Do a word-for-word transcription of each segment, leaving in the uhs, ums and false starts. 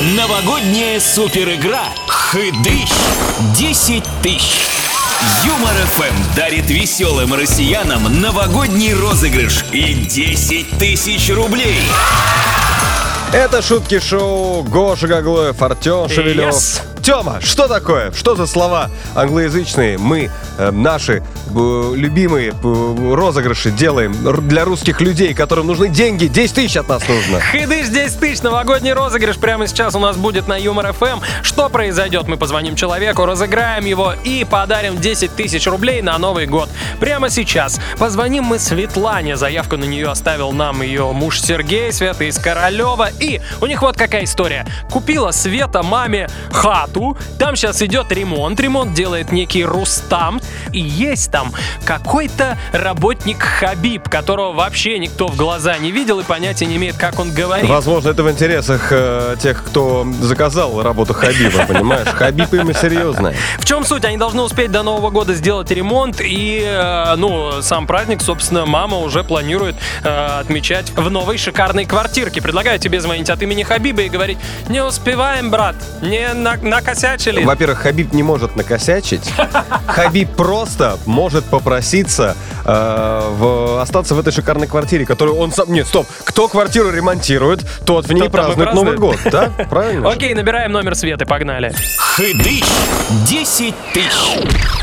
Новогодняя суперигра «Хыдыщ» десять тысяч. Юмор эф эм дарит веселым россиянам новогодний розыгрыш и десять тысяч рублей. Это шутки шоу. Гоша Гаглоев, Артем Шевелев. Yes. Тёма, что такое? Что за слова англоязычные? Мы э, наши э, любимые э, розыгрыши делаем для русских людей, которым нужны деньги. десять тысяч от нас нужно. Хыдыщ десять тысяч, новогодний розыгрыш прямо сейчас у нас будет на Юмор эф эм. Что произойдет? Мы позвоним человеку, разыграем его и подарим десять тысяч рублей на Новый год. Прямо сейчас позвоним мы Светлане. Заявку на нее оставил нам ее муж Сергей, Света из Королева. И у них вот какая история. Купила Света маме хату. Там сейчас идет ремонт. Ремонт делает некий Рустам. И есть там какой-то работник Хабиб, которого вообще никто в глаза не видел и понятия не имеет, как он говорит. Возможно, это в интересах э, тех, кто заказал работу Хабиба, понимаешь? Хабиб имя серьезное. В чем суть? Они должны успеть до Нового года сделать ремонт. И, э, ну, сам праздник, собственно, мама уже планирует э, отмечать в новой шикарной квартирке. Предлагаю тебе звонить от имени Хабиба и говорить: не успеваем, брат, не на- накосячили. Во-первых, Хабиб не может накосячить. Хабиб просто может попроситься э, в, остаться в этой шикарной квартире, которую он сам... Нет, стоп. Кто квартиру ремонтирует, тот в ней Тот там и празднует Новый год. празднует. Да? Правильно? Окей, набираем номер Светы, погнали. «Хыдыщ» десять тысяч.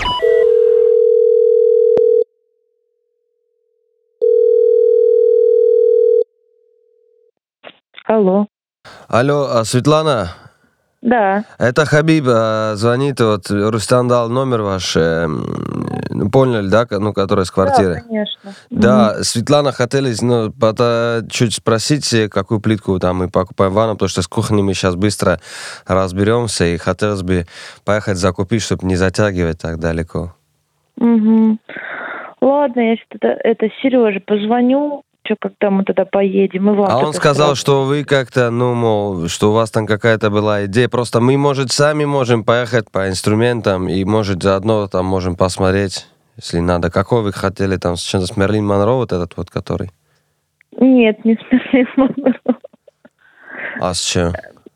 Алло. Алло, а, Светлана, Да. это Хабиб а, звонит, вот Рустам дал номер ваш, э, ну, поняли, да, ну, который из квартиры? Да, конечно. Да, Светлана, хотели, ну, пота- чуть спросить, какую плитку там мы покупаем ванну, потому что с кухней мы сейчас быстро разберемся, и хотелось бы поехать закупить, чтобы не затягивать так далеко. Угу. Ладно, я тогда это Сереже позвоню, что когда мы тогда поедем. И вам А он тогда сказал, сразу. что вы как-то, ну, мол, что у вас там какая-то была идея. Просто мы, может, сами можем поехать по инструментам и, может, заодно там можем посмотреть, если надо. Какой вы хотели там, с чем-то с Мерлин Монро, вот этот вот, который? Нет, не смешно. А с чем?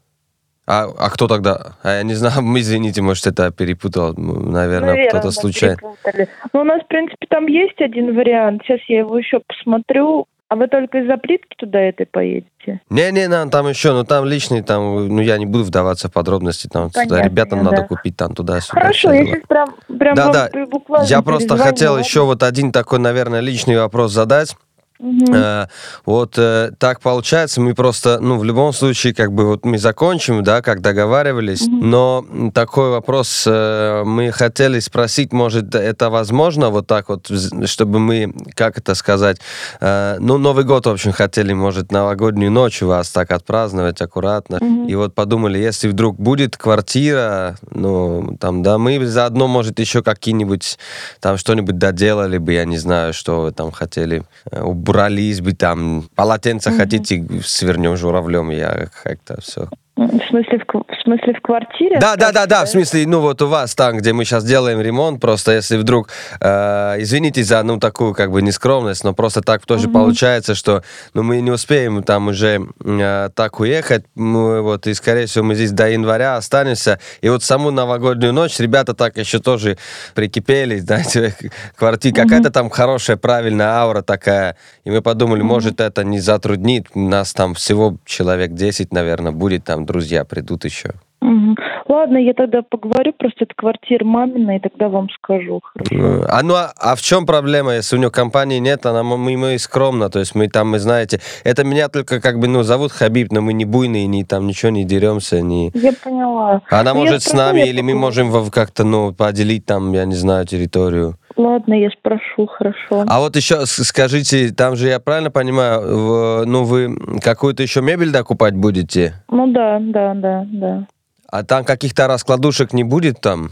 А, а кто тогда? А я не знаю, извините, может, это перепутал. Наверное, кто-то случайно. Ну, у нас, в принципе, там есть один вариант. Сейчас я его еще посмотрю. А вы только из-за плитки туда этой поедете? Не-не, нам там еще, ну там личный, там, ну я не буду вдаваться в подробности, там Понятно, ребятам да. надо купить там туда-сюда. Хорошо, все я дела. сейчас прям, прям Да, вам да. буквально Я просто перезвоню, хотел ладно? еще вот один такой, наверное, личный вопрос задать. Мгм. Э, вот э, так получается, мы просто, ну, в любом случае, как бы, вот мы закончим, да, как договаривались, Мгм. но такой вопрос э, мы хотели спросить, может, это возможно, вот так вот, вз- чтобы мы, как это сказать, э, ну, Новый год, в общем, хотели, может, новогоднюю ночь у вас так отпраздновать аккуратно, Мгм. и вот подумали, если вдруг будет квартира, ну, там, да, мы заодно, может, еще какие-нибудь, там, что-нибудь доделали бы, я не знаю, что вы там хотели, э, убрались бы, там, полотенце Мгм. хотите, свернем журавлем, я как-то все. В смысле, в, кв- в смысле, в квартире? Да, да, да, да, в смысле, ну вот у вас там, где мы сейчас делаем ремонт, просто если вдруг, э, извините за, ну, такую, как бы, нескромность, но просто так тоже Мгм. получается, что, ну, мы не успеем там уже э, так уехать, мы, вот, и, скорее всего, мы здесь до января останемся, и вот саму новогоднюю ночь ребята так еще тоже прикипели, знаете, к квартире, Мгм. какая-то там хорошая, правильная аура такая, и мы подумали, Мгм. может, это не затруднит, нас там всего человек десять, наверное, будет, там друзья придут еще. Мгм. Ладно, я тогда поговорю, просто это квартира мамина, и тогда вам скажу. Хорошо. А, ну, а, а в чем проблема, если у нее компании нет, она мы, мы и скромно, то есть мы там, мы знаете, это меня только как бы, ну, зовут Хабиб, но мы не буйные, ни там ничего не деремся, ни... Я поняла. Она Ну, я может с спрошу, нами, я или мы поговорю. можем во- как-то, ну, поделить там, я не знаю, территорию. Ладно, я спрошу, хорошо. А вот еще с- скажите, там же, я правильно понимаю, в- ну, вы какую-то еще мебель докупать будете? Ну да, да, да, да. А там каких-то раскладушек не будет там?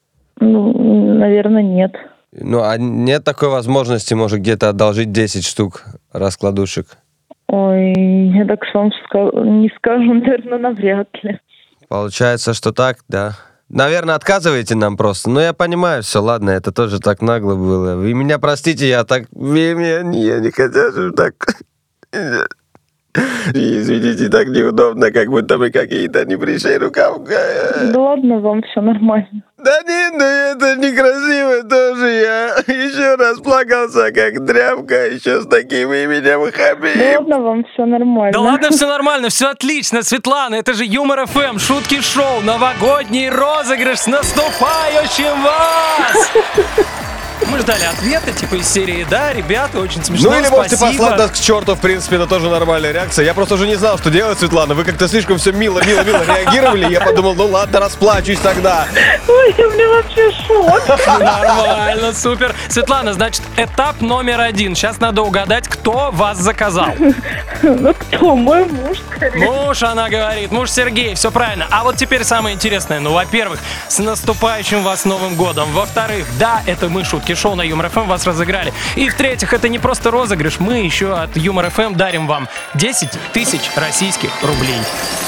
Ну, наверное, нет. Ну, а нет такой возможности, может, где-то одолжить десять штук раскладушек? Ой, я так вам ска- не скажу, наверное, навряд ли. Получается, что так, да. Наверное, отказываете нам просто. Ну, я понимаю, все, ладно, это тоже так нагло было. Вы меня простите, я так... Вы меня... Я не хотел, чтобы так... Извините, так неудобно, как будто мы какие-то не пришли рукав. Да ладно вам, все нормально. Да нет, ну это некрасиво тоже. Я еще раз плакался, как тряпка, еще с таким именем Да Хабиб. ладно вам, все нормально. Да ладно, все нормально, все отлично, Светлана, это же Юмор эф эм, шутки шоу, новогодний розыгрыш, с наступающим вас! Мы ждали ответа, типа из серии, да, ребята, очень смешно, Ну или можете спасибо. послать нас к черту, в принципе, это тоже нормальная реакция. Я просто уже не знал, что делать, Светлана. Вы как-то слишком все мило-мило-мило реагировали. Я подумал, ну ладно, расплачусь тогда. Ой, у меня вообще шок. Нормально, супер. Светлана, значит, этап номер один. Сейчас надо угадать, кто вас заказал. Ну кто? Мой муж, скорее. Муж, она говорит, муж Сергей, все правильно. А вот теперь самое интересное. Ну, во-первых, с наступающим вас Новым годом. Во-вторых, да, это мы, шутки шоу на Юмор эф эм, вас разыграли. И в-третьих, это не просто розыгрыш. Мы еще от Юмор эф эм дарим вам десять тысяч российских рублей.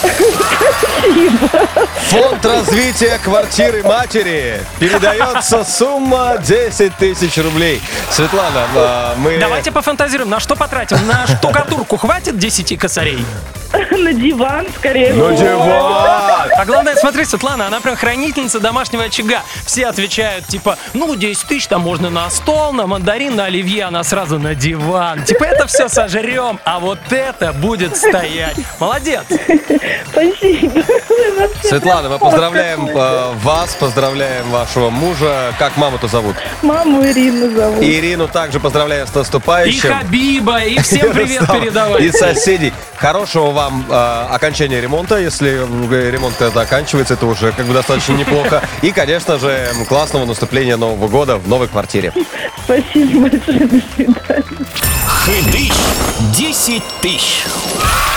Фонд развития квартиры матери передается сумма десять тысяч рублей. Светлана, а, мы... Давайте пофантазируем, на что потратим? На штукатурку хватит десяти косарей? На диван, скорее. Ну, диван! А главное, смотри, Светлана, она прям хранительница домашнего очага. Все отвечают, типа, ну, десять тысяч там можно на стол, на мандарин, на оливье, она сразу на диван. Типа, это все сожрем, а вот это будет стоять. Молодец! Спасибо. Вы вообще Светлана, мы прям поздравляем какой-то. э, вас, поздравляем вашего мужа. Как маму-то зовут? Маму Ирину зовут. И Ирину также поздравляем с И наступающим. Хабиба, и всем привет Ярослав, передавай. И соседей. Хорошего вам э, окончания ремонта. Если м, ремонт когда заканчивается, это уже как бы достаточно неплохо. И, конечно же, м, классного наступления Нового года в новой квартире. Спасибо большое. До свидания. Хыдыщ десять тысяч.